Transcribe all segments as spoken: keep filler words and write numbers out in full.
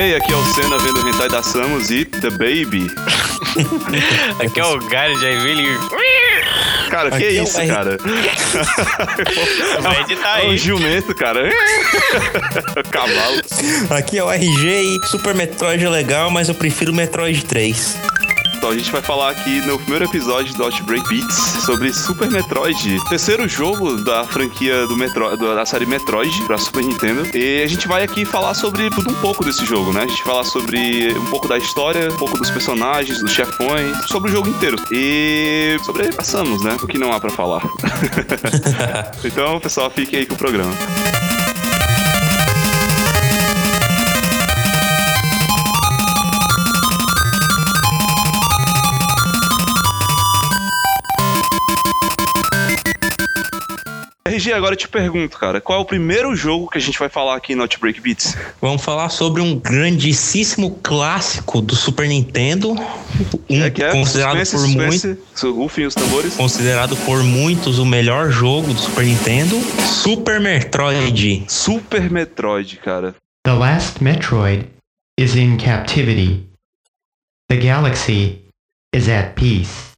aí, aqui é o Senna vendo o hentai da Samus e The Baby. Aqui é o Gary Jaivili. Cara, que é isso, cara? Vai editar aí. É um jumento, cara. Cavalo. Aqui é o R G e Super Metroid é legal, mas eu prefiro Metroid três. Então a gente vai falar aqui no primeiro episódio do Outbreak Beats sobre Super Metroid, terceiro jogo da franquia do Metro, da série Metroid pra Super Nintendo. E a gente vai aqui falar sobre tudo um pouco desse jogo, né? A gente vai falar sobre um pouco da história, um pouco dos personagens, dos chefões, sobre o jogo inteiro. E sobre a Samus, né? O que não há pra falar. Então, pessoal, fiquem aí com o programa. R G, agora eu te pergunto, cara, qual é o primeiro jogo que a gente vai falar aqui no Outbreak Beats? Vamos falar sobre um grandíssimo clássico do Super Nintendo, um é que é? considerado suspense, por suspense, muitos, rufem os tambores. Considerado por muitos o melhor jogo do Super Nintendo, Super Metroid. Super Metroid, cara. The last Metroid is in captivity. The galaxy is at peace.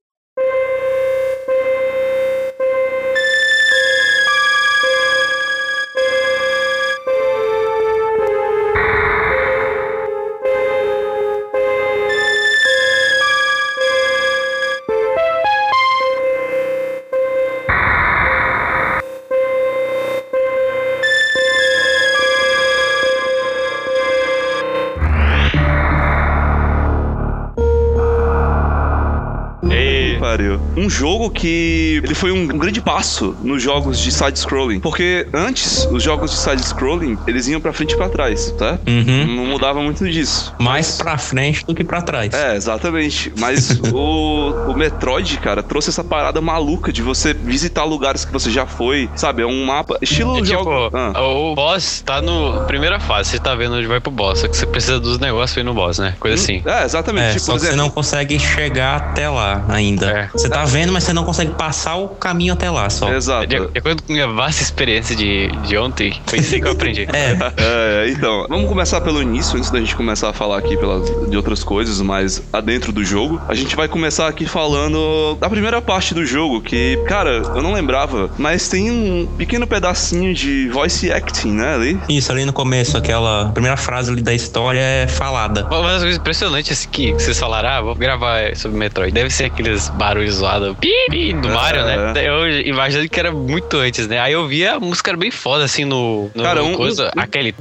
Um jogo que ele foi um grande passo nos jogos de side-scrolling, porque antes os jogos de side-scrolling eles iam pra frente e pra trás, tá? Uhum. Não mudava muito disso. Mais pra frente do que pra trás. É, exatamente. Mas o, o Metroid, cara, trouxe essa parada maluca de você visitar lugares que você já foi, sabe? É um mapa estilo é, jogo. Tipo, ah. o boss tá no primeira fase, você tá vendo onde vai pro boss, só que você precisa dos negócios pra ir no boss, né? Coisa hum, assim. É, exatamente. É, tipo, só que exemplo, você não consegue chegar até lá ainda. É. Você tá vendo, mas você não consegue passar o caminho até lá só. Exato. De, de acordo com a minha vasta experiência de, de ontem, foi isso que eu aprendi. é. é. Então, vamos começar pelo início, antes da gente começar a falar aqui pelas, de outras coisas, mas adentro do jogo. A gente vai começar aqui falando da primeira parte do jogo, que, cara, eu não lembrava, mas tem um pequeno pedacinho de voice acting, né, ali? Isso, ali no começo, aquela primeira frase ali da história é falada. Uma das coisas impressionantes que vocês falaram, ah, vou gravar sobre Metroid, deve ser aqueles barulhos zoados, pi, pi, do é, Mario, né? É. Eu imaginei que era muito antes, né? Aí eu vi a música era bem foda, assim, no, no cara, um, coisa, um, aquele...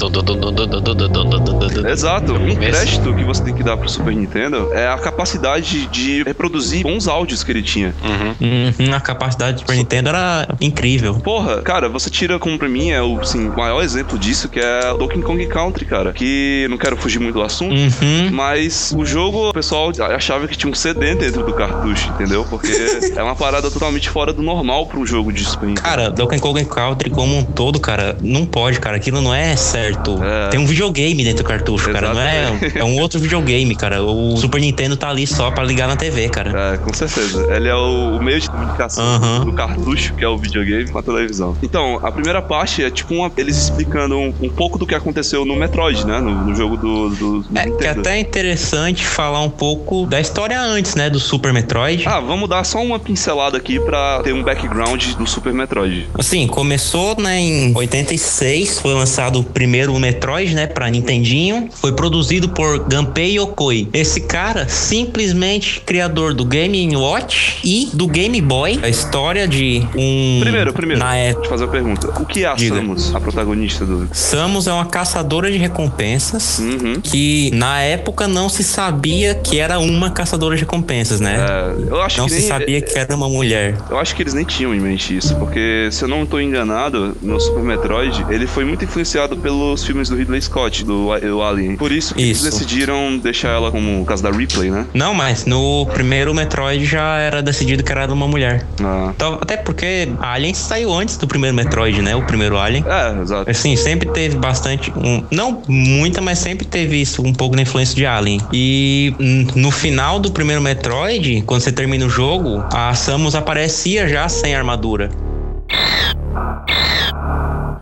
Exato, um crédito que você tem que dar pro Super Nintendo é a capacidade de reproduzir bons áudios que ele tinha. Uhum. Uhum, a capacidade do Super Nintendo era incrível. Porra, cara, você tira como pra mim é o assim, maior exemplo disso, que é Donkey Kong Country, cara, que não quero fugir muito do assunto, uhum. mas o jogo, o pessoal achava que tinha um C D dentro do cartucho, entendeu? Porque é uma parada totalmente fora do normal pra um jogo de Super Nintendo. Cara, Donkey Kong Country como um todo, cara, não pode, cara, aquilo não é certo. É. Tem um videogame dentro do cartucho, cara, não é, é um outro videogame, cara. O Super Nintendo tá ali só pra ligar na T V, cara. É, com certeza. Ele é o, o meio de comunicação uhum. do cartucho, que é o videogame, com a televisão. Então, a primeira parte é tipo uma, eles explicando um, um pouco do que aconteceu no Metroid, né, no, no jogo do, do, do É, Nintendo. que é até interessante falar um pouco da história antes, né, do Super Metroid. Ah, vamos dar só uma pincelada aqui pra ter um background do Super Metroid. Assim, começou, né, em oitenta e seis, foi lançado o primeiro Metroid, né, pra Nintendinho. Foi produzido por Gunpei Yokoi. Esse cara, simplesmente criador do Game and Watch e do Game Boy. A história de um... Primeiro, primeiro, na época... deixa eu fazer uma pergunta. O que é a Diga. Samus, a protagonista do... Samus é uma caçadora de recompensas, uhum. que na época não se sabia que era uma caçadora de recompensas, né? É, eu acho não que se nem... sabia que era uma mulher. Eu acho que eles nem tinham em mente isso, porque se eu não tô enganado, no Super Metroid, ele foi muito influenciado pelos filmes do Ridley Scott, do, do Alien. Por isso que isso. eles decidiram deixar ela como o caso da Ripley, né? Não, mas no primeiro Metroid já era decidido que era uma mulher. Ah. Então, até porque Alien saiu antes do primeiro Metroid, né? O primeiro Alien. É, exato. Assim, sempre teve bastante... Um, não muita, mas sempre teve isso, um pouco da influência de Alien. E no final do primeiro Metroid, quando você termina o jogo, a Samus aparecia já sem armadura.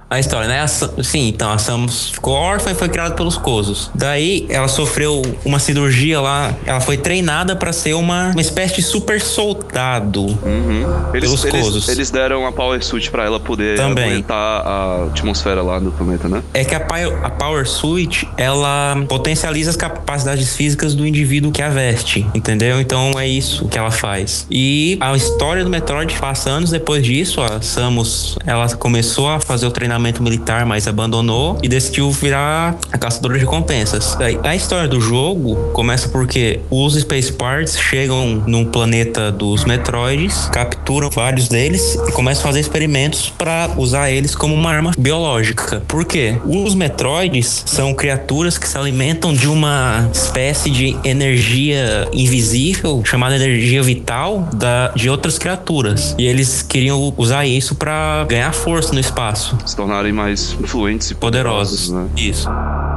a história, né? A, sim, então a Samus ficou órfã e foi criada pelos Cosos. Daí ela sofreu uma cirurgia lá, ela foi treinada pra ser uma, uma espécie de super soldado uhum. eles, pelos eles, Cosos. Eles deram a Power Suit pra ela poder Também. aguentar a atmosfera lá do planeta, né? É que a, a Power Suit, ela potencializa as capacidades físicas do indivíduo que a veste, entendeu? Então é isso que ela faz. E a história do Metroid passa anos depois disso, a Samus, ela começou a fazer o treinamento militar, mas abandonou e decidiu virar a caçadora de recompensas. A história do jogo começa porque os Space Parts chegam num planeta dos Metroids, capturam vários deles e começam a fazer experimentos para usar eles como uma arma biológica. Por quê? Os Metroids são criaturas que se alimentam de uma espécie de energia invisível chamada energia vital da, de outras criaturas. E eles queriam usar isso para ganhar força no espaço. Se tornarem mais influentes e poderosos, poderosos, né? Isso.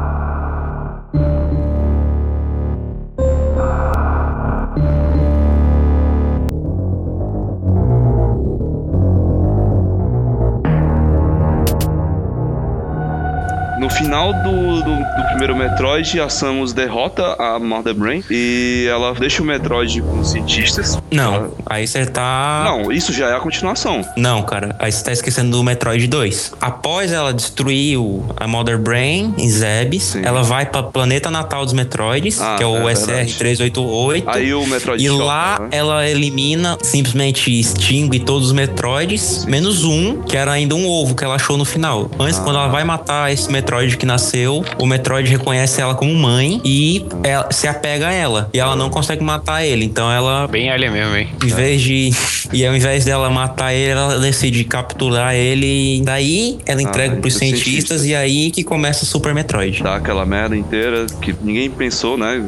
No final do, do, do primeiro Metroid, a Samus derrota a Mother Brain e ela deixa o Metroid com os cientistas. Não, ela... aí você tá... Não, isso já é a continuação. Não, cara, aí você tá esquecendo do Metroid dois. Após ela destruir o, a Mother Brain em Zebes, Sim. ela vai pra planeta natal dos Metroids, ah, que é o é S R trezentos e oitenta e oito. Aí o Metroid E choca, lá né? ela elimina, simplesmente extingue todos os Metroids, Sim. menos um, que era ainda um ovo que ela achou no final. Antes, ah. quando ela vai matar esse Metroid que nasceu, o Metroid reconhece ela como mãe e ela se apega a ela. E ela não consegue matar ele. Então ela... Bem alien mesmo, hein? Em vez de... E ao invés dela matar ele, ela decide capturar ele. E daí ela entrega ah, pros cientistas cientista. E aí que começa o Super Metroid. Dá aquela merda inteira que ninguém pensou, né?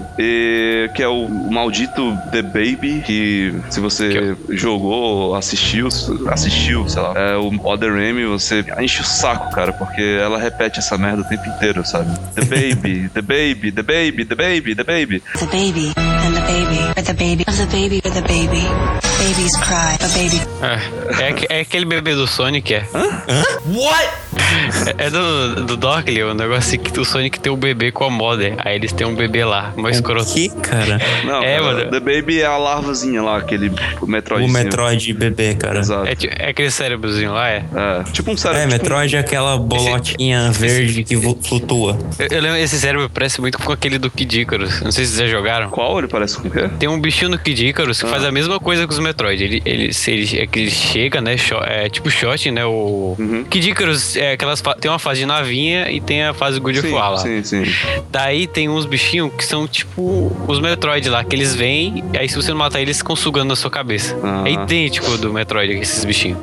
E que é o, o maldito The Baby, que se você que jogou, assistiu, assistiu, sei lá, é o Other M, você enche o saco, cara, porque ela repete essa merda o tempo inteiro, sabe? The baby, the baby, the baby, the baby, the baby. The baby and the baby, or the baby of the baby, or the baby. Babies cry, a baby. É, é, é aquele bebê do Sonic, é. Hã? Hã? What? É, é do, do Dockley, o negócio que o Sonic tem um bebê com a Mother. Aí eles têm um bebê lá, uma escrota. Que, cara? Não, é, cara, mano. The Baby é a larvazinha lá, aquele Metroid. O Metroid bebê, cara. Exato. É, é aquele cérebrozinho lá, é? É, tipo um cérebro. É, tipo Metroid um... é aquela bolotinha esse, verde que flutua. Eu, eu lembro, esse cérebro parece muito com aquele do Kid Icarus. Não sei se vocês já jogaram. Qual? Ele parece com o quê? Tem um bichinho no Kid Icarus que ah. faz a mesma coisa que os Metroid. Ele, ele, ele, é que ele chega, né? É tipo shot, né? O uhum. Kid Icarus é aquelas, tem uma fase de navinha e tem a fase Good of War lá. Sim, sim. Daí tem uns bichinhos que são tipo os Metroid lá, que eles vêm, e aí se você não matar eles, eles ficam sugando na sua cabeça. Ah. É idêntico do Metroid, esses bichinhos.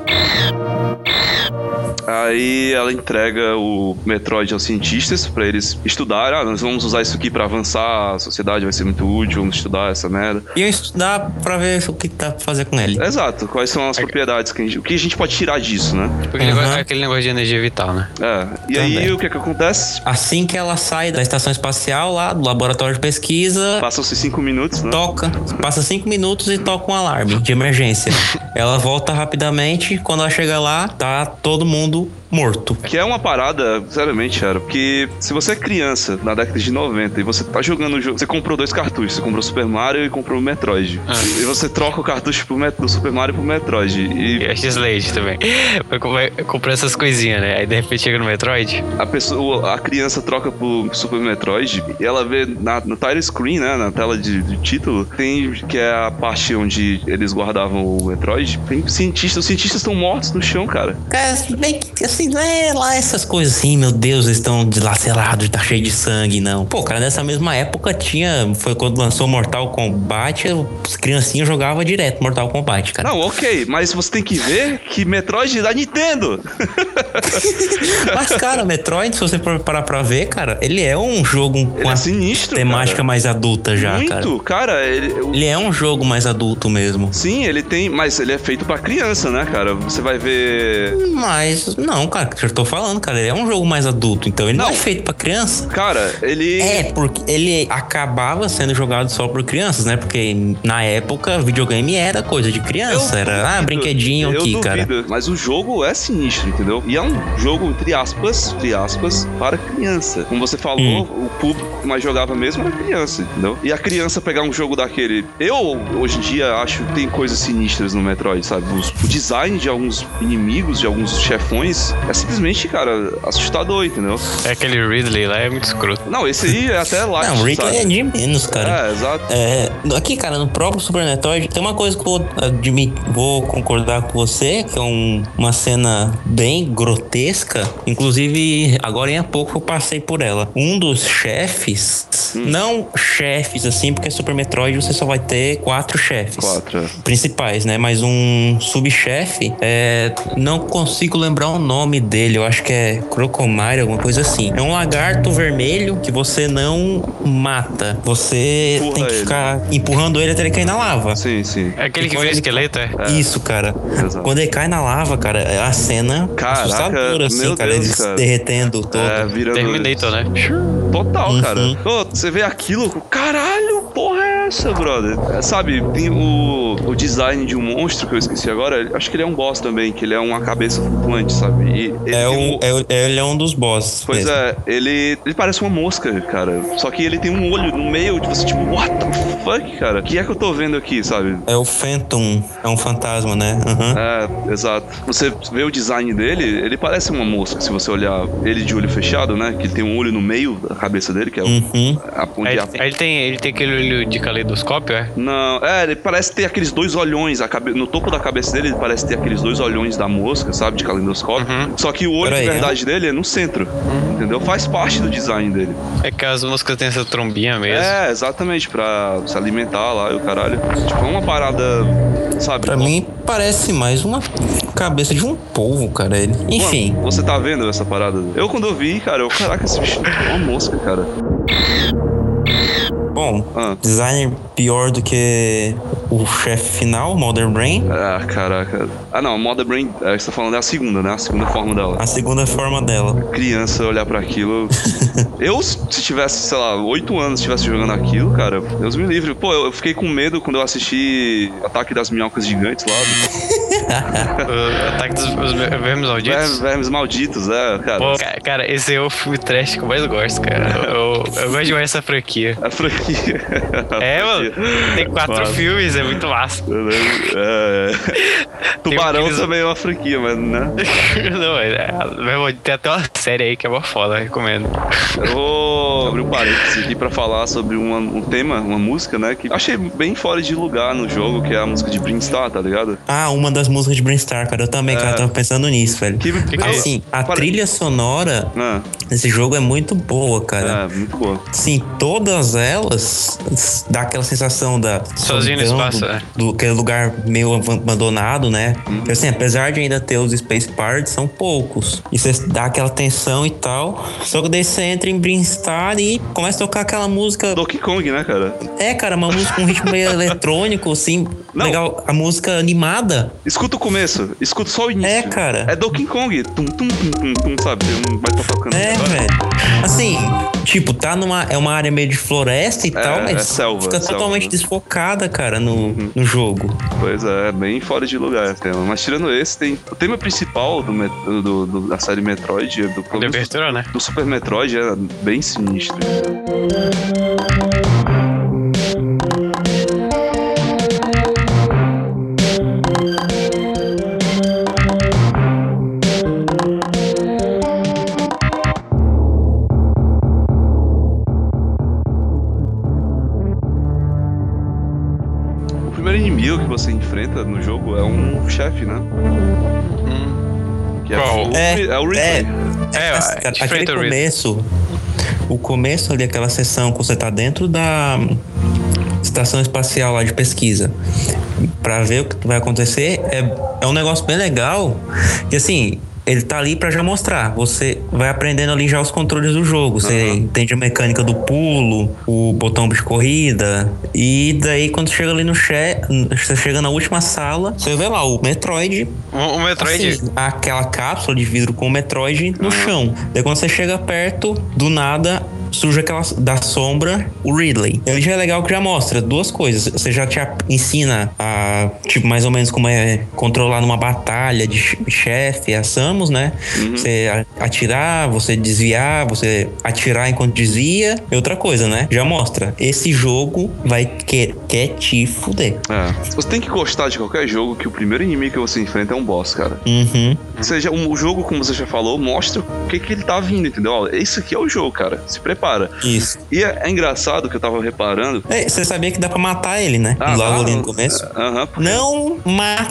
Aí ela entrega o Metroid aos cientistas pra eles estudarem. Ah, nós vamos usar isso aqui pra avançar, a sociedade vai ser muito útil, vamos estudar essa merda. E estudar pra ver o que dá pra fazer com ele. Exato, quais são as é. propriedades, que a gente, o que a gente pode tirar disso, né? Tipo aquele, uhum. negócio, aquele negócio de energia vital, né? É, e Também. aí o que é que acontece? Assim que ela sai da estação espacial lá, do laboratório de pesquisa... Passam-se cinco minutos, né? Toca, passa cinco minutos e toca um alarme de emergência. Ela volta rapidamente, quando ela chega lá, tá todo mundo morto. Que é uma parada, sinceramente, cara, porque se você é criança na década de noventa e você tá jogando o jogo, você comprou dois cartuchos, você comprou o Super Mario e comprou o Metroid. Ah. E você troca o cartucho pro Met- do Super Mario pro Metroid. E, e a X-Lade também. Vai comprar essas coisinhas, né? Aí de repente chega no Metroid. A pessoa, a criança troca pro Super Metroid e ela vê na, no title screen, né? Na tela de, de título, tem que é a parte onde eles guardavam o Metroid. Tem cientistas, os cientistas estão mortos no chão, cara. Cara, bem que assim, não é lá essas coisas assim, meu Deus, eles estão dilacerados, tá cheio de sangue, não. Pô, cara, nessa mesma época tinha, foi quando lançou Mortal Kombat, as criancinhas jogavam direto Mortal Kombat, cara. Não, ok, mas você tem que ver que Metroid é da Nintendo. Mas, cara, Metroid, se você parar pra ver, cara, ele é um jogo com ele é sinistro, temática cara. mais adulta já, Muito, cara. Muito, cara. Ele, ele é um jogo mais adulto mesmo. Sim, ele tem, mas ele é feito pra criança, né, cara? Você vai ver... Mas, não, Não, cara, que eu tô falando, cara, ele é um jogo mais adulto, então ele não, não é feito pra criança. Cara, ele... É, porque ele acabava sendo jogado só por crianças, né? Porque na época, videogame era coisa de criança, eu era, duvido, ah, brinquedinho eu aqui, duvido, cara. Mas o jogo é sinistro, entendeu? E é um jogo, entre aspas, entre aspas, para criança. Como você falou, hum. o público que mais jogava mesmo era criança, entendeu? E a criança pegar um jogo daquele... Eu, hoje em dia, acho que tem coisas sinistras no Metroid, sabe? O, o design de alguns inimigos, de alguns chefões, é simplesmente, cara, assustador, entendeu? É aquele Ridley lá, é muito escroto. Não, esse aí é até light, Não, o Ridley é de menos, cara. É, exato. É, aqui, cara, no próprio Super Metroid, tem uma coisa que eu vou, admitir, vou concordar com você, que é um, uma cena bem grotesca. Inclusive, agora em pouco eu passei por ela. Um dos chefes, hum. não chefes assim, porque Super Metroid você só vai ter quatro chefes. Quatro. Principais, né? Mas um subchefe, é, não consigo lembrar o nome dele, eu acho que é Crocomire, alguma coisa assim. É um lagarto vermelho que você não mata. Você Empurra tem que ele. ficar empurrando ele até ele cair na lava. Sim, sim. É aquele e que vira esqueleto, é? Isso, cara. Exato. Quando ele cai na lava, cara, é a cena Caraca, assustadora, assim, meu cara. Deus, Ele cara. se derretendo todo. É, virando... Terminator, né? Total, uhum. cara. Pô, você vê aquilo, caralho, porra é essa, brother? É, sabe, tem o, o design de um monstro que eu esqueci agora, acho que ele é um boss também, que ele é uma cabeça flutuante, sabe? E ele, é um, um... é, ele é um dos bosses. Pois mesmo. é, ele, ele parece uma mosca, cara. Só que ele tem um olho no meio de você, tipo, what the fuck, cara? O que é que eu tô vendo aqui, sabe? É o Phantom, é um fantasma, né? Uhum. É, exato. Você vê o design dele, ele parece uma mosca, se você olhar ele de olho fechado, né? Que ele tem um olho no meio da cabeça dele, que é uhum. a, onde aí, a... aí ele, tem, ele tem aquele olho de caleidoscópio, é? Não, é, ele parece ter aqueles dois olhões, a cabe... no topo da cabeça dele ele parece ter aqueles dois olhões da mosca, sabe? De caleidoscópio. Uhum. Só que o olho Peraí, de verdade é? dele é no centro, uhum. entendeu? Faz parte do design dele. É que as moscas têm essa trombinha mesmo. É, exatamente, pra se alimentar lá e o caralho. Tipo, é uma parada, sabe? Pra mim parece mais uma cabeça de um polvo, cara. Ele. Enfim. Mano, você tá vendo essa parada? Eu quando eu vi, cara, eu, caraca, esse bicho é uma mosca, cara. Bom, ah. design pior do que o chefe final, Mother Brain. Ah, caraca. Ah, não, Mother Brain, é, você tá falando é a segunda, né? A segunda forma dela. A segunda forma dela. Criança olhar pra aquilo. Eu, se tivesse, sei lá, oito anos, estivesse jogando aquilo, cara, Deus me livre. Pô, eu fiquei com medo quando eu assisti Ataque das Minhocas Gigantes lá. O Ataque dos os Vermes Malditos? Vermes, vermes Malditos, é, cara. Pô, cara, esse é o filme trash que eu mais gosto, cara. Eu, eu, eu gosto de ver essa franquia. A franquia. A é, franquia. Mano. Tem quatro massa. filmes, é muito massa. É, é. Tubarão aqueles... também é uma franquia, mas, né? Não, é, tem até uma série aí que é uma foda, recomendo. Eu vou abrir um parênteses aqui pra falar sobre uma, um tema, uma música, né? Que achei bem fora de lugar no jogo, que é a música de Brinstar, tá ligado? Ah, uma das músicas de Brinstar, cara. Eu também, é... cara, tava pensando nisso, velho. Que, que assim, a Pare... trilha sonora ah. desse jogo é muito boa, cara. É, muito boa. Sim, todas elas dá aquela sensação da... Sozinho no espaço, é. Do aquele lugar meio abandonado, né? Uhum. Assim, apesar de ainda ter os Space Parts, são poucos. E você dá aquela tensão e tal. Só que daí você entra em Brinstar e começa a tocar aquela música... Donkey Kong, né, cara? É, cara, uma música com um ritmo meio eletrônico, assim. Não. Legal. A música animada. Escuta o começo. Escuta só o início. É, cara. É Donkey Kong. Tum, tum, tum, tum, tum, sabe? Vai estar tocando. É, velho. Assim, tipo, tá numa... É uma área meio de floresta e é, tal, mas é selva, fica selva. totalmente desfocada, cara, no, uhum. no jogo. Pois é, bem fora de lugar esse tema. Mas tirando esse, tem o tema principal do, do, do, da série Metroid, do, do, abertura, né? do Super Metroid, é bem sinistro. O primeiro inimigo que você enfrenta no jogo é um chefe, né? Hum. Que é, o, é, é o Ridley. É, é, é aquele começo, o começo ali, aquela sessão que você tá dentro da estação espacial lá de pesquisa pra ver o que vai acontecer, é, é um negócio bem legal. E assim, ele tá ali pra já mostrar. Você vai aprendendo ali já os controles do jogo. Você uhum. entende a mecânica do pulo, o botão de corrida. E daí, quando chega ali no chat, você chega na última sala, você vê lá o Metroid. O, o Metroid? Assim, aquela cápsula de vidro com o Metroid no uhum. chão. Daí, quando você chega perto, do nada, surge aquela da sombra, o Ridley. Ele já é legal que já mostra duas coisas. Você já te ensina a, tipo, mais ou menos como é controlar numa batalha de chefe, a Samus, né? Uhum. Você atirar, você desviar, você atirar enquanto desvia. E outra coisa, né? Já mostra. Esse jogo vai quer, quer te fuder. É. Você tem que gostar de qualquer jogo que o primeiro inimigo que você enfrenta é um boss, cara. Uhum. Ou seja, o jogo, como você já falou, mostra o que, que ele tá vindo, entendeu? Ó, esse aqui é o jogo, cara. Se prepara. Isso. E é, é engraçado que eu tava reparando. É, você sabia que dá pra matar ele, né? Ah, logo ali no começo. Aham. Uh-huh, não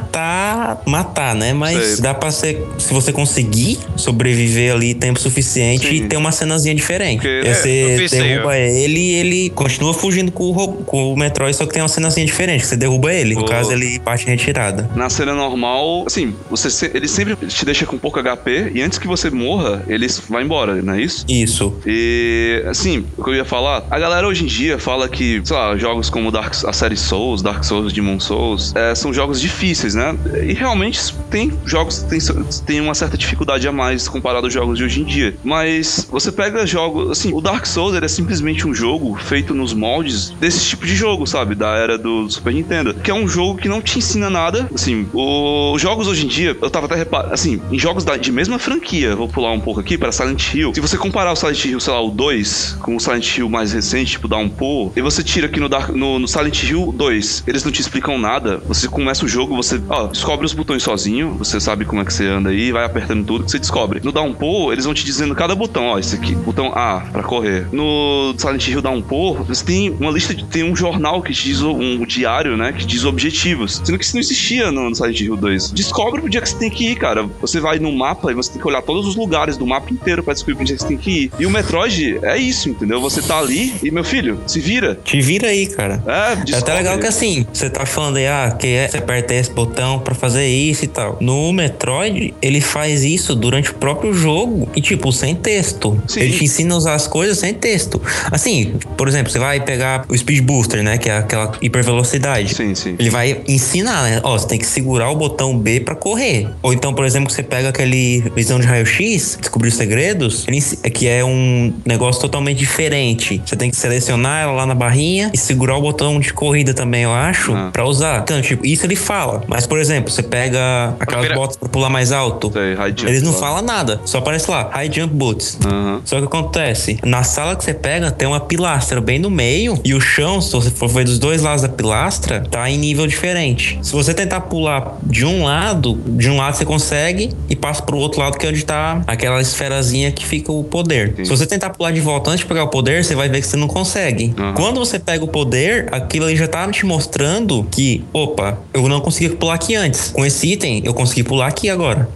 matar, matar, né? Mas sei. Dá pra ser, se você conseguir sobreviver ali tempo suficiente. Sim. E ter uma cenazinha diferente. Porque, você é, derruba eu. ele e ele continua fugindo com o, com o Metroid, só que tem uma cenazinha diferente. Você derruba ele. No oh. caso, ele parte em retirada. Na cena normal, assim, você, ele sempre te deixa com pouco H P e antes que você morra, ele vai embora, não é isso? Isso. E, assim, o que eu ia falar, a galera hoje em dia fala que, sei lá, jogos como Dark, a série Souls, Dark Souls, Demon Souls, é, são jogos difíceis, né? E realmente tem jogos que tem, tem uma certa dificuldade a mais comparado aos jogos de hoje em dia. Mas você pega jogos, assim, o Dark Souls, ele é simplesmente um jogo feito nos moldes desse tipo de jogo, sabe? Da era do Super Nintendo. Que é um jogo que não te ensina nada. Assim, os jogos hoje em dia, eu tava até reparando, assim, em jogos da, de mesma franquia, vou pular um pouco aqui para Silent Hill. Se você comparar o Silent Hill, sei lá, o dois com o Silent Hill mais recente, tipo Downpour, e você tira aqui no, Dark, no, no Silent Hill dois, eles não te explicam nada. Você começa o jogo, você ó, descobre os botões sozinho, você sabe como é que você anda aí, vai apertando tudo que você descobre. No Downpour, eles vão te dizendo cada botão, ó, esse aqui, botão A pra correr. No Silent Hill Downpour, você tem uma lista, de, tem um jornal que te diz, um diário, né, que diz objetivos. Sendo que isso não existia no, no Silent Hill dois. Descobre pro dia que você tem que ir, cara. Você vai no mapa e você tem que olhar todos os lugares do mapa inteiro pra descobrir pro dia que você tem que ir. E o Metroid é isso, entendeu? Você tá ali e, meu filho, se vira. Te vira aí, cara. É, descobre. É até legal que assim, você tá falando aí, ah, que é, você aperta esse botão pra fazer isso e tal. No Metroid, ele faz isso durante o próprio jogo e, tipo, sem texto. Sim. Ele te ensina a usar as coisas sem texto. Assim, por exemplo, você vai pegar o Speed Booster, né? Que é aquela hipervelocidade. Sim, sim. Ele vai ensinar, né? Ó, você tem que segurar o botão B pra correr. Ou então, por exemplo, você pega aquele visão de raio-x, descobrir os segredos, que é um negócio totalmente diferente. Você tem que selecionar ela lá na barrinha e segurar o botão de corrida também, eu acho, ah. pra usar. Então, tipo, isso ele fala. Mas, por exemplo, você pega aquelas Primeira... botas pra pular mais alto. Sei, high jump, eles não lá. falam nada. Só aparece lá, high jump boots. Uhum. Só que acontece, na sala que você pega, tem uma pilastra bem no meio e o chão, se você for ver dos dois lados da pilastra, tá em nível diferente. Se você tentar pular de um lado, de um lado você consegue e passa pro outro lado que é onde tá aquela esferazinha que fica o poder. Sim. Se você tentar pular de volta antes de pegar o poder, você vai ver que você não consegue. Uhum. Quando você pega o poder, aquilo ali já tá te mostrando que, opa, eu não consegui pular aqui antes. Com esse item, eu consegui pular aqui agora.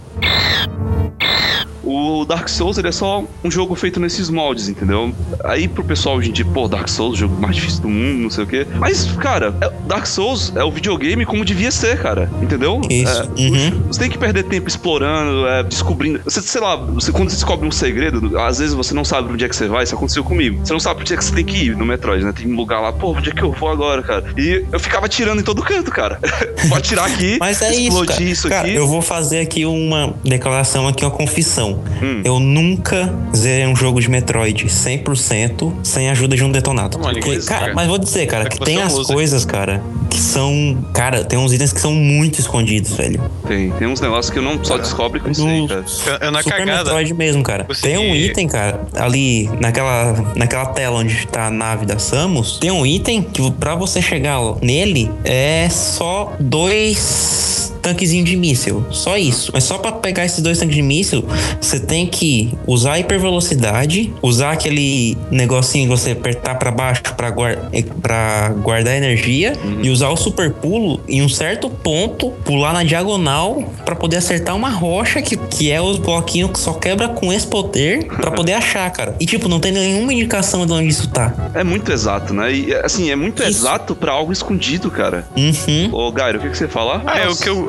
O Dark Souls, ele é só um jogo feito nesses moldes, entendeu? Aí pro pessoal hoje em dia, pô, Dark Souls, o jogo mais difícil do mundo, não sei o quê. Mas, cara, Dark Souls é o videogame como devia ser, cara. Entendeu? Isso. É, uhum. Você tem que perder tempo explorando, é, descobrindo. Você, sei lá, você, quando você descobre um segredo, às vezes você não sabe pra onde é que você vai. Isso aconteceu comigo. Você não sabe pra onde é que você tem que ir no Metroid, né? Tem um lugar lá, pô, onde é que eu vou agora, cara? E eu ficava atirando em todo canto, cara. Vou atirar aqui, mas é explodir isso, isso cara, aqui. Eu vou fazer aqui uma declaração, aqui uma confissão. Hum. Eu nunca zerei um jogo de Metroid cem por cento sem a ajuda de um detonado. Porque, Porque, cara, cara, mas vou dizer, cara, é que, que tem as usa. coisas, cara, que são... Cara, tem uns itens que são muito escondidos, velho. Tem, tem uns negócios que eu não só descobre com isso aí, cara. Eu, eu na Super cagada. Metroid mesmo, cara. Consegui... Tem um item, cara, ali naquela, naquela tela onde tá a nave da Samus, tem um item que pra você chegar nele é só dois tanquezinho de míssil. Só isso. Mas só pra pegar esses dois tanques de míssil, você tem que usar a hipervelocidade, usar aquele negocinho que você apertar pra baixo pra, guarda, pra guardar energia uhum. e usar o super pulo em um certo ponto, pular na diagonal pra poder acertar uma rocha que, que é os bloquinhos que só quebra com esse poder pra poder achar, cara. E tipo, não tem nenhuma indicação de onde isso tá. É muito exato, né? E assim, é muito isso. exato pra algo escondido, cara. Uhum. Ô, Gairo, o que, que você fala? Ah, é o que eu...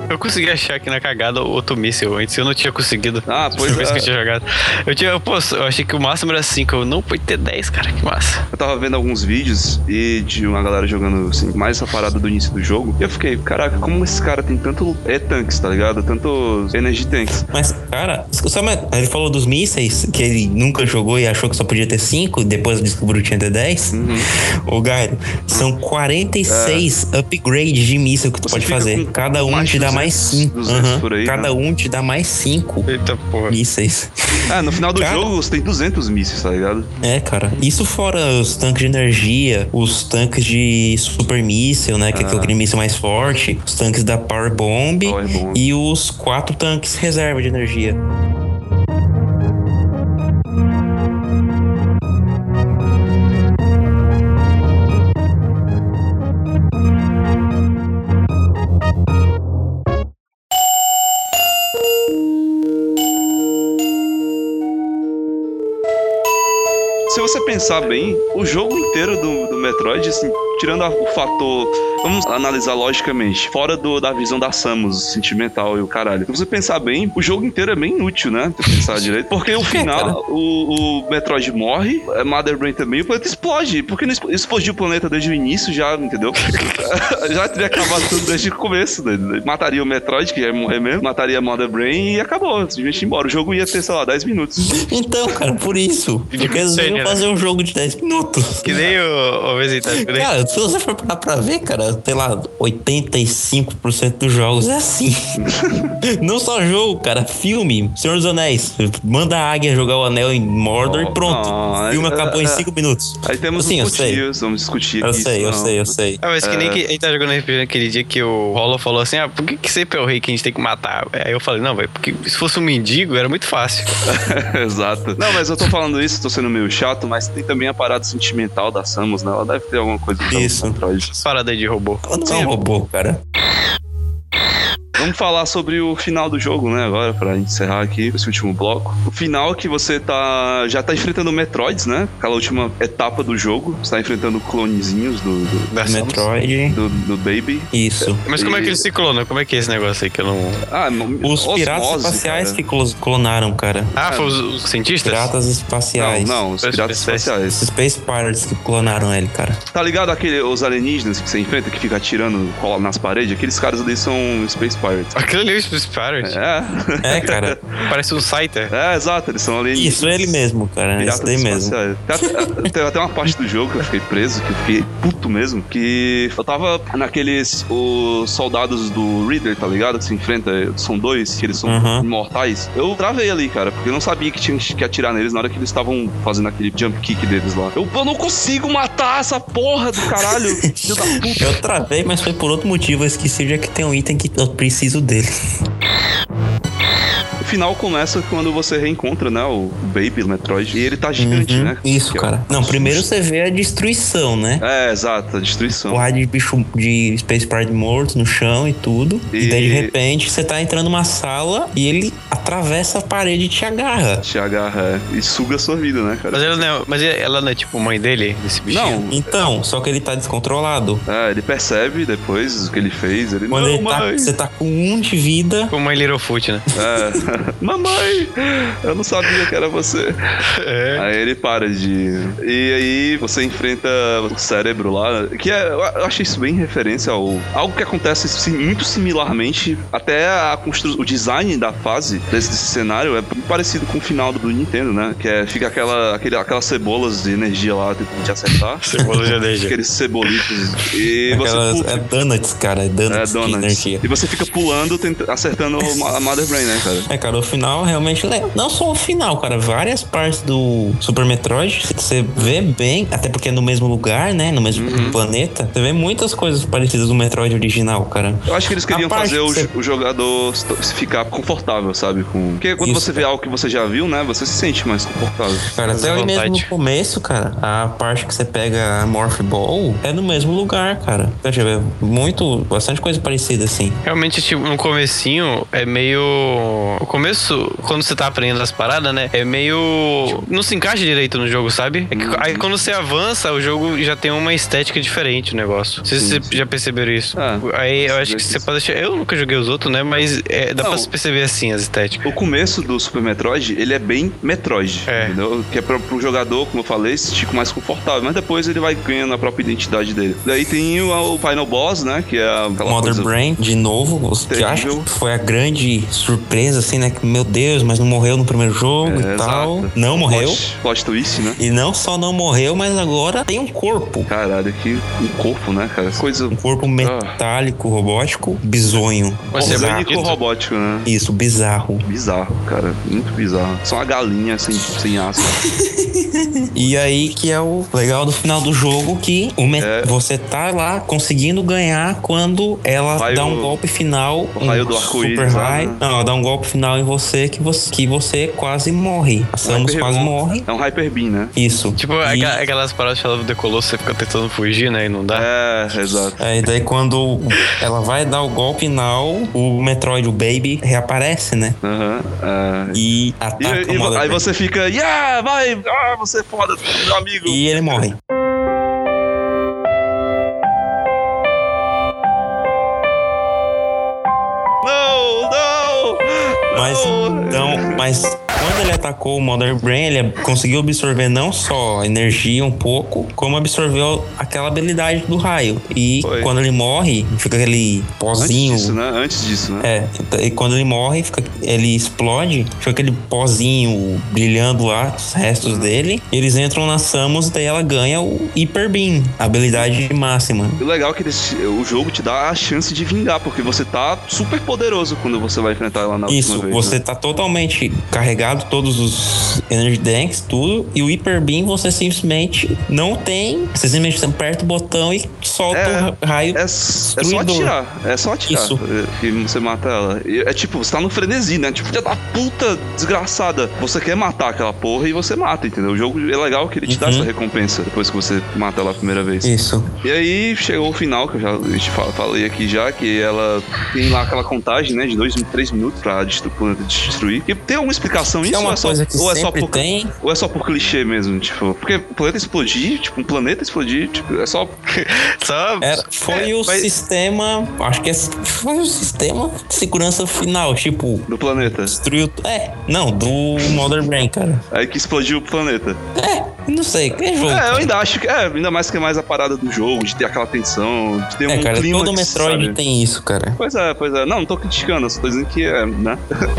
eu consegui achar aqui na cagada outro míssil. Antes eu não tinha conseguido. Ah, pois é. Que eu tinha jogado. Eu, tinha, pô, eu achei que o máximo era cinco. Eu não pude ter dez, cara. Que massa. Eu tava vendo alguns vídeos e de uma galera jogando, assim, mais essa parada do início do jogo. E eu fiquei, caraca, como esse cara tem tanto E-tanks, tá ligado? Tanto Energy Tanks. Mas, cara, sabe, ele falou dos mísseis, que ele nunca jogou e achou que só podia ter cinco, e depois descobriu que tinha ter dez. Uhum. Ô, Gairo, são quarenta e seis é. upgrades de míssil que tu Você pode fazer. Cada um te dá mais cinco. Uhum. Cada né? um te dá mais cinco. Eita porra. Mísseis. Ah, no final do cara, jogo você tem duzentos mísseis, tá ligado? É, cara. Isso fora os tanques de energia, os tanques de super míssil, né? Que ah. é aquele míssil mais forte. Os tanques da Power Bomb. Power Bomb. E os quatro tanques reserva de energia. Se você pensar bem, o jogo inteiro do, do Metroid, assim, tirando a, o fator, vamos analisar logicamente, fora do, da visão da Samus, sentimental e o caralho. Se você pensar bem, o jogo inteiro é bem inútil, né? Se pensar direito. Porque o final, o, o Metroid morre, a Mother Brain também, o planeta explode. Porque não explodiu o planeta desde o início já, entendeu? Já teria acabado tudo desde o começo, né? Mataria o Metroid, que é, é mesmo, mataria a Mother Brain e acabou. Simplesmente ia embora. O jogo ia ter, sei lá, dez minutos. Então, cara, por isso. Porque eles iam fazer um jogo de dez minutos. Que nem o, o Visitante. Cara, se você for parar pra ver, cara, sei lá, oitenta e cinco por cento dos jogos é assim. Não só jogo, cara, filme. Senhor dos Anéis. Manda a águia jogar o anel em Mordor oh, e pronto. Oh, o filme é, acabou é, em cinco minutos. Aí temos assim, uns motivos, vamos discutir aqui. Eu sei, isso, eu não. sei, eu sei. Ah, mas que é. nem que a gente tá jogando R P G naquele dia que o Rolo falou assim, ah, por que que sempre é o rei que a gente tem que matar? Aí eu falei, não, velho, porque se fosse um mendigo era muito fácil. Exato. Não, mas eu tô falando isso, tô sendo meio chato, mas tem também a parada sentimental da Samus, né? Ela deve ter alguma coisa do isso. Metroid. Parada aí de robô. Ela não é um robô, cara. Vamos falar sobre o final do jogo, né, agora, pra encerrar aqui esse último bloco. O final que você tá já tá enfrentando Metroids, né? Aquela última etapa do jogo. Você tá enfrentando clonezinhos do... do da Metroid. Do, do Baby. Isso. Mas como e... é que eles se clonam? Como é que é esse negócio aí que eu não... Ah, os osmose, piratas espaciais cara. que clonaram, cara. Ah, ah foi os, os cientistas? Piratas espaciais. Não, não, os piratas espaciais. Os Space Pirates que clonaram ele, cara. Tá ligado aquele, os alienígenas que você enfrenta, que fica atirando cola nas paredes? Aqueles caras ali são Space Pirates. Aquele ali é o Space Pirate? É. É, cara. Parece um Scyther. É, exato, eles são alienígenas. Isso, é ele mesmo, cara. Piratas isso daí mesmo. Tem, tem até uma parte do jogo que eu fiquei preso, que eu fiquei puto mesmo, que eu tava naqueles os soldados do Reader, tá ligado? Que se enfrenta, são dois, que eles são uhum. imortais. Eu travei ali, cara, porque eu não sabia que tinha que atirar neles na hora que eles estavam fazendo aquele jump kick deles lá. Eu, eu não consigo matar essa porra do caralho, filho da puta. Eu travei, mas foi por outro motivo. Eu esqueci já que tem um item que eu preciso dele. O final começa quando você reencontra, né, o Baby Metroid, e ele tá gigante, uhum, né? Isso, que cara. É... Não, primeiro você vê a destruição, né? É, exato, a destruição. Porra de bicho de Space Pirate morto no chão e tudo. E... e daí, de repente, você tá entrando numa sala e ele atravessa a parede e te agarra. Te agarra, é. E suga a sua vida, né, cara? Mas ela não é, mas ela não é tipo mãe dele, desse bichinho? Não. Então, só que ele tá descontrolado. É, ele percebe depois o que ele fez. Ele, Quando não, ele tá, mãe. você tá com um de vida. Como mãe Littlefoot, né? É. Mamãe, eu não sabia que era você. É. Aí ele para de... E aí você enfrenta o cérebro lá, que é, eu achei isso bem referência ao... Algo que acontece sim, muito similarmente, até a constru... o design da fase desse, desse cenário é parecido com o final do Nintendo, né? Que é, fica aquela, aquele, aquelas cebolas de energia lá, tentando te acertar. Cebolas de energia. Aqueles cebolitos. E Aquelas, você... É donuts, cara. É donuts, é donuts. de energia. E você fica pulando, tenta... acertando a Mother Brain, né, cara? É, cara, o final realmente legal. Não só o final, cara. Várias partes do Super Metroid você vê bem, até porque é no mesmo lugar, né? No mesmo uhum. planeta. Você vê muitas coisas parecidas do Metroid original, cara. Eu acho que eles queriam fazer o, você... o jogador ficar confortável, sabe? Com... Porque quando Isso, você vê algo que você já viu, né? Você se sente mais confortável. Cara, até ali mesmo no começo, cara, a parte que você pega a Morph Ball é no mesmo lugar, cara. Você vê muito, bastante coisa parecida, assim. Realmente, tipo, no comecinho é meio... começo, quando você tá aprendendo as paradas, né? É meio... Não se encaixa direito no jogo, sabe? É que, aí quando você avança, o jogo já tem uma estética diferente, o negócio. Não sei se vocês já perceberam isso. Ah, aí eu acho que você pode deixar... Eu nunca joguei os outros, né? Mas é, dá não, pra se perceber assim as estéticas. O começo do Super Metroid, ele é bem Metroid, é. entendeu? Que é pra, pro jogador, como eu falei, se sentir mais confortável. Mas depois ele vai ganhando a própria identidade dele. Daí tem o, o Final Boss, né? Que é aquela Mother coisa... Brain, de novo. Você acha que foi a grande surpresa, assim, né? Que, meu Deus, mas não morreu no primeiro jogo é, e tal. Exato. Não morreu. Plot, plot twist, né? E não só não morreu, mas agora tem um corpo. Caralho, que um corpo, né, cara? Coisa... Um corpo metálico, ah. robótico, bizonho. Orgânico robótico, né? Isso, bizarro. Bizarro, cara. Muito bizarro. Só uma galinha sem, sem aço. E aí que é o legal do final do jogo, que o met... é. você tá lá conseguindo ganhar quando ela raio... dá um golpe final. O raio um do arco-íris. Super raio. Né? Não, ela dá um golpe final em você que você, que você quase morre. A Samus quase morre. É um Hyper Beam, né? Isso. Tipo, e... aquelas paradas que ela decolou, você fica tentando fugir, né? E não dá. É, exato. Aí daí quando ela vai dar o golpe final, o Metroid, o Baby, reaparece, né? Aham. Uh, uh... E ataca e, e, o Aí você fica, yeah, vai, ah, você é foda, meu amigo. E ele morre. Não, não! Mas então, mas quando ele atacou o Mother Brain, ele conseguiu absorver não só energia um pouco, como absorveu aquela habilidade do raio. E Foi. quando ele morre, fica aquele pozinho. Antes disso, né? Antes disso, né? É. E quando ele morre, fica, ele explode, fica aquele pozinho brilhando lá, os restos dele. E eles entram na Samus, daí ela ganha o Hyper Beam, a habilidade máxima. O legal é que o jogo te dá a chance de vingar, porque você tá super poderoso quando você vai enfrentar ela na Isso, última vez. Você né? tá totalmente carregado, todos os Energy Tanks, tudo. E o Hyper Beam você simplesmente não tem. Você simplesmente aperta o botão e solta é, o raio. É, é só atirar. É só atirar. Isso. Que você mata ela. É tipo, você tá no frenesi, né? Tipo, filha da puta desgraçada. Você quer matar aquela porra e você mata, entendeu? O jogo é legal que ele te uhum. dá essa recompensa depois que você mata ela a primeira vez. Isso. E aí chegou o final, que eu já te falei aqui já, que ela tem lá aquela contagem, né? De dois, três minutos pra destruir. E tem alguma explicação isso? É uma ou é só, coisa que ou é só sempre por, tem. Ou é só por clichê mesmo, tipo... Porque o planeta explodir, tipo, um planeta explodir, tipo, é só... só Era, foi é, o mas... sistema... Acho que é, foi o sistema de segurança final, tipo... Do planeta. Destruiu... É, não, do Mother Brain, cara. Aí que explodiu o planeta. É, não sei, que jogo, É, cara. eu ainda acho que... É, ainda mais que é mais a parada do jogo, de ter aquela tensão, de ter é, um cara, clima... todo Metroid sabe? tem isso, cara. Pois é, pois é. Não, não tô criticando, só tô dizendo que é, né?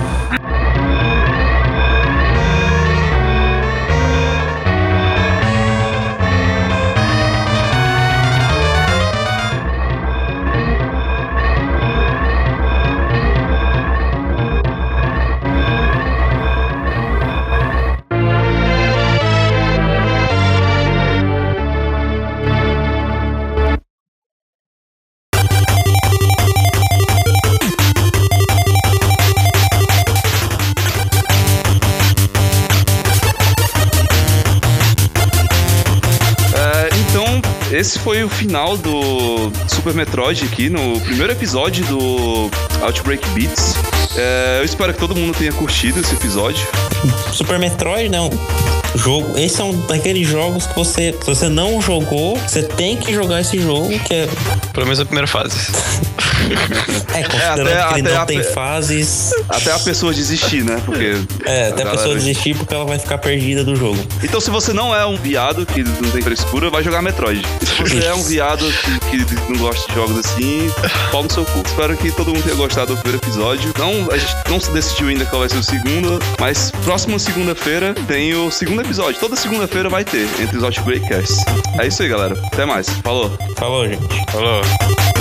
Esse foi o final do Super Metroid aqui, no primeiro episódio do Outbreak Beats. É, eu espero que todo mundo tenha curtido esse episódio. Super Metroid, não. Jogo, esse é um daqueles jogos que você, se você não jogou, você tem que jogar esse jogo, que é... Pelo menos a primeira fase. É, considerando é, até, que ele não tem pe... fases... Até a pessoa desistir, né? Porque é, até a, a pessoa desistir porque ela vai ficar perdida do jogo. Então, se você não é um viado que não tem frescura, vai jogar Metroid. E se você é um viado que, que não gosta de jogos assim, pau no seu cu. Espero que todo mundo tenha gostado do primeiro episódio. Não, a gente não se decidiu ainda qual vai ser o segundo, mas próxima segunda-feira tem o segundo episódio. Toda segunda-feira vai ter, entre os Outbreak Casts. É isso aí, galera. Até mais. Falou. Falou, gente. Falou.